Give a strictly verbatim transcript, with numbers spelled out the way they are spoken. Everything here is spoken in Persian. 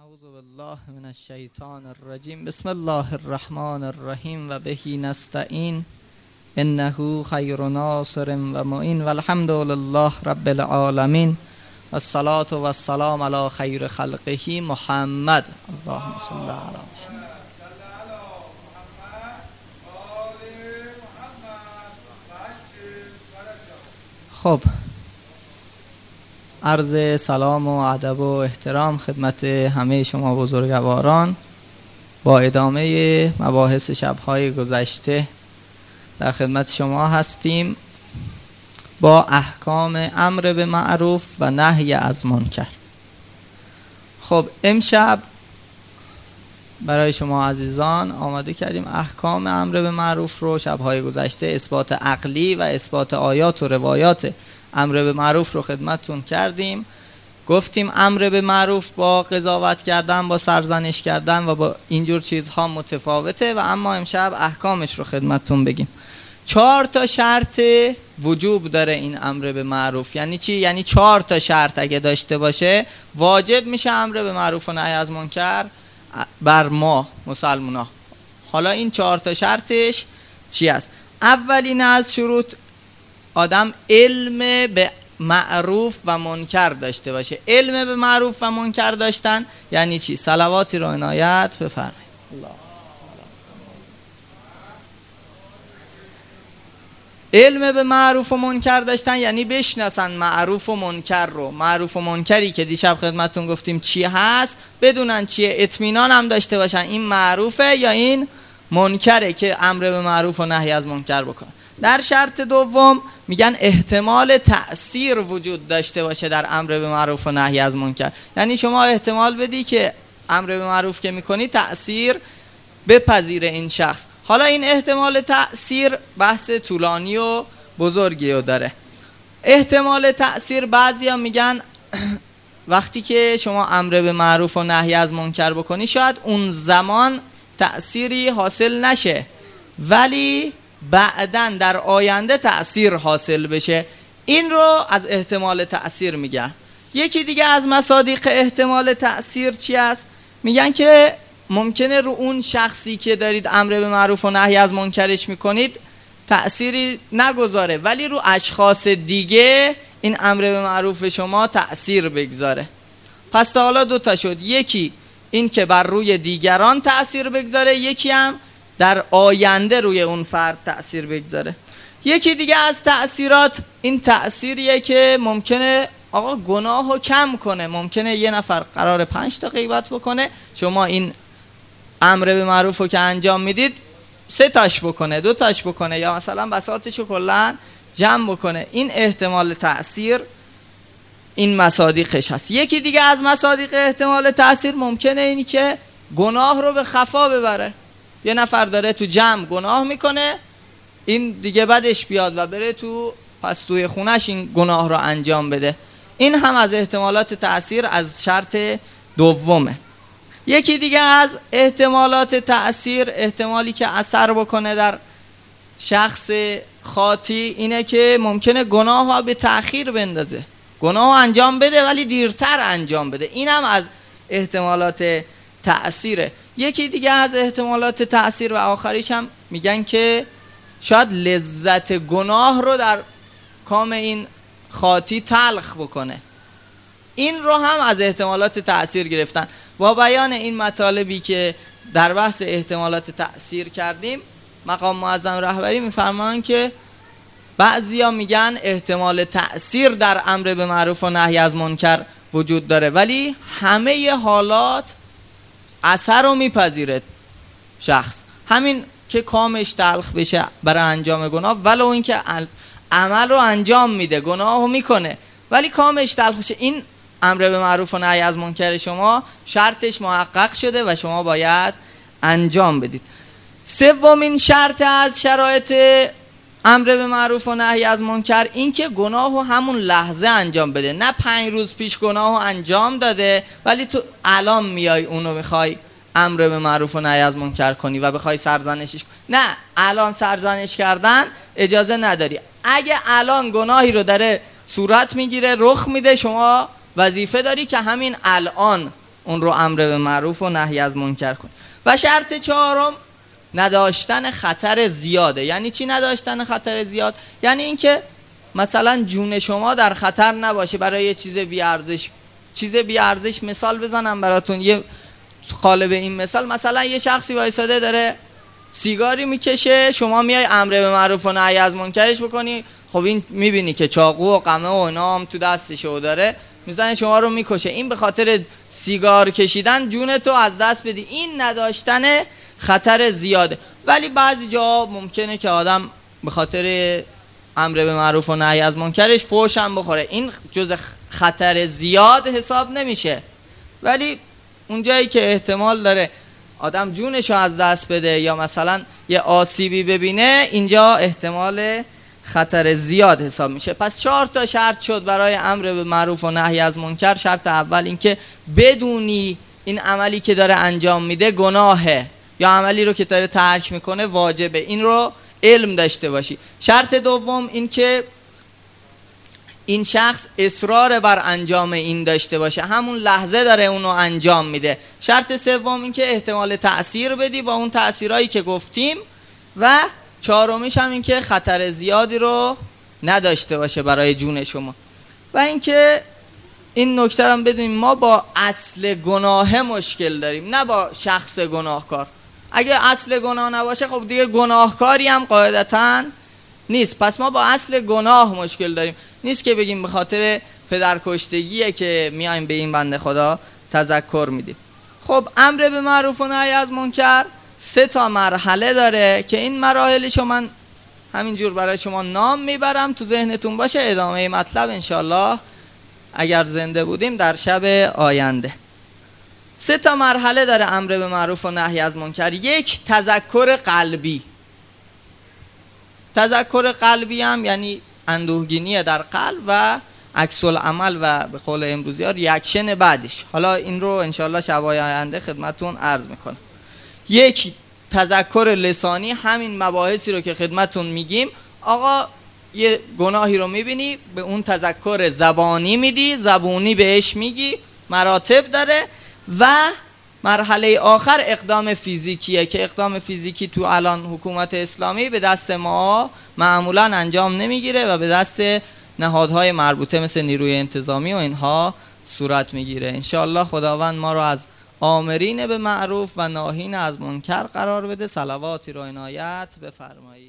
اعوذ بالله من الشیطان الرجیم. بسم الله الرحمن الرحیم و بهی نستعین انه خیر ناصر و معین والحمد لله رب العالمین والصلاة والسلام علی خیر خلقه محمد. اللهم صل علی محمد. خب، عرض سلام و ادب و احترام خدمت همه شما بزرگواران. با ادامه مباحث شب‌های گذشته در خدمت شما هستیم با احکام امر به معروف و نهی از منکر. خب، امشب برای شما عزیزان آماده کردیم احکام امر به معروف رو. شب‌های گذشته اثبات عقلی و اثبات آیات و روایات امر به معروف رو خدمتتون کردیم. گفتیم امر به معروف با قضاوت کردن، با سرزنش کردن و با اینجور چیزها متفاوته و اما امشب احکامش رو خدمتتون بگیم. چهار تا شرط وجوب داره این امر به معروف. یعنی چی؟ یعنی چهار تا شرط اگه داشته باشه واجب میشه امر به معروف و نهی از منکر بر ما مسلمونا. حالا این چهار تا شرطش چی است؟ اولین از شروط آدم علم به معروف و منکر داشته باشه. علم به معروف و منکر داشتن یعنی چی؟ صلواتی رو عنایت بفرمایید. علم به معروف و منکر داشتن یعنی بشناسن معروف و منکر رو. معروف و منکری که دیشب خدمتتون گفتیم چی هست بدونن چیه، اطمینان هم داشته باشن این معروفه یا این منکره که امر به معروف و نهی از منکر بکنن. در شرط دوم میگن احتمال تأثیر وجود داشته باشه در امر به معروف و نهی از منکر. یعنی شما احتمال بدی که امر به معروف که میکنی تأثیر بپذیره این شخص. حالا این احتمال تأثیر بحث طولانی و بزرگی رو داره. احتمال تأثیر بعضیا میگن وقتی که شما امر به معروف و نهی از منکر بکنی شاید اون زمان تأثیری حاصل نشه ولی بعدن در آینده تأثیر حاصل بشه. این رو از احتمال تأثیر میگن. یکی دیگه از مصادیق احتمال تأثیر چی است؟ میگن که ممکنه رو اون شخصی که دارید امر به معروف و نهی از منکرش میکنید تأثیری نگذاره ولی رو اشخاص دیگه این امر به معروف شما تأثیر بگذاره. پس تا حالا دو تا شد. یکی این که بر روی دیگران تأثیر بگذاره، یکی هم در آینده روی اون فرد تأثیر بگذاره. یکی دیگه از تأثیرات این تأثیریه که ممکنه آقا گناهو کم کنه. ممکنه یه نفر قرار پنج تا غیبت بکنه، شما این امر به معروفو که انجام میدید سه تاش بکنه، دو تاش بکنه یا مثلا بساطشو کلا جمع بکنه. این احتمال تأثیر این مصادیقش هست. یکی دیگه از مصادیق احتمال تأثیر ممکنه اینی که گناه رو به خفا ببره. یه نفر داره تو جمع گناه میکنه، این دیگه بدش بیاد و بره تو پس توی خونش این گناه رو انجام بده. این هم از احتمالات تأثیر از شرط دومه. یکی دیگه از احتمالات تأثیر احتمالی که اثر بکنه در شخص خاطی اینه که ممکنه گناه ها به تأخیر بندازه، گناه ها انجام بده ولی دیرتر انجام بده. این هم از احتمالات تأثیره. یکی دیگه از احتمالات تأثیر و آخریش هم میگن که شاید لذت گناه رو در کام این خاطی تلخ بکنه. این رو هم از احتمالات تأثیر گرفتن. با بیان این مطالبی که در بحث احتمالات تأثیر کردیم مقام معظم رهبری میفرمان که بعضیا میگن احتمال تأثیر در امر به معروف و نهی از منکر وجود داره ولی همه حالات اثر رو میپذیره شخص. همین که کامش تلخ بشه برای انجام گناه ولو این که عمل رو انجام میده، گناه رو میکنه ولی کامش تلخ بشه، این امر به معروف و نهی از منکر شما شرطش محقق شده و شما باید انجام بدید. سومین شرط از شرایط امر به معروف و نهی از منکر این که گناه رو همون لحظه انجام بده. نه پنج روز پیش گناه رو انجام داده ولی تو الان میای اونو میخوای امر به معروف و نهی از منکر کنی و بخوای سرزنشش کنی. نه، الان سرزنش کردن اجازه نداری. اگه الان گناهی رو داره صورت میگیره رخ میده، شما وظیفه داری که همین الان اون رو امر به معروف و نهی از منکر کنی. و شرط چهارم نداشتن خطر زیاده. یعنی چی نداشتن خطر زیاد؟ یعنی اینکه مثلا جون شما در خطر نباشه برای یه چیز بی ارزش. چیز بی ارزش مثال بزنم براتون، یه قالب این مثال، مثلا یه شخصی وایساده داره سیگاری میکشه، شما میای امر به معروف و نهی از منکرش بکنی، خب این میبینی که چاقو و قمه و اینا هم تو دستش و داره میزنه شما رو میکشه، این به خاطر سیگار کشیدن جون تو از دست بدی. این نداشتن خطر زیاده. ولی بعضی جا ممکنه که آدم به خاطر امر به معروف و نهی از منکرش فحش هم بخوره، این جز خطر زیاد حساب نمیشه. ولی اون جایی که احتمال داره آدم جونشو از دست بده یا مثلا یه آسیبی ببینه، اینجا احتمال خطر زیاد حساب میشه. پس چهار تا شرط شد برای امر به معروف و نهی از منکر. شرط اول این که بدونی این عملی که داره انجام میده گناهه یا عملی رو که داره ترک میکنه واجبه، این رو علم داشته باشی. شرط دوم این که این شخص اصرار بر انجام این داشته باشه، همون لحظه داره اونو انجام میده. شرط سوم این که احتمال تأثیر بدی با اون تأثیرایی که گفتیم. و چهارمیش هم این که خطر زیادی رو نداشته باشه برای جون شما. و اینکه این نکته رو بدونیم ما با اصل گناه مشکل داریم، نه با شخص گناهکار. اگه اصل گناه نباشه خب دیگه گناهکاری هم قاعدتاً نیست. پس ما با اصل گناه مشکل داریم. نیست که بگیم به خاطر پدرکشتگیه که میایم به این بنده خدا تذکر میدیم. خب امر به معروف و نهی از منکر سه تا مرحله داره که این مراحلشو من همینجور برای شما نام میبرم تو ذهنتون باشه. ادامه مطلب انشالله اگر زنده بودیم در شب آینده. سه تا مرحله داره امر به معروف و نهی از منکر. یک، تذکر قلبی. تذکر قلبی هم یعنی اندوهگینی در قلب و عکس العمل و به قول امروزی ها ریاکشن بعدش. حالا این رو انشالله شبای آینده خدمتون عرض میکنم. یک، تذکر لسانی، همین مباحثی رو که خدمتون میگیم. آقا یه گناهی رو میبینی به اون تذکر زبانی میدی، زبونی بهش میگی، مراتب داره. و مرحله آخر اقدام فیزیکیه که اقدام فیزیکی تو الان حکومت اسلامی به دست ما معمولا انجام نمیگیره و به دست نهادهای مربوطه مثل نیروی انتظامی و اینها صورت میگیره. انشاءالله خداوند ما رو از آمرین به معروف و ناهین از منکر قرار بده. صلواتی رو عنایت بفرمایید.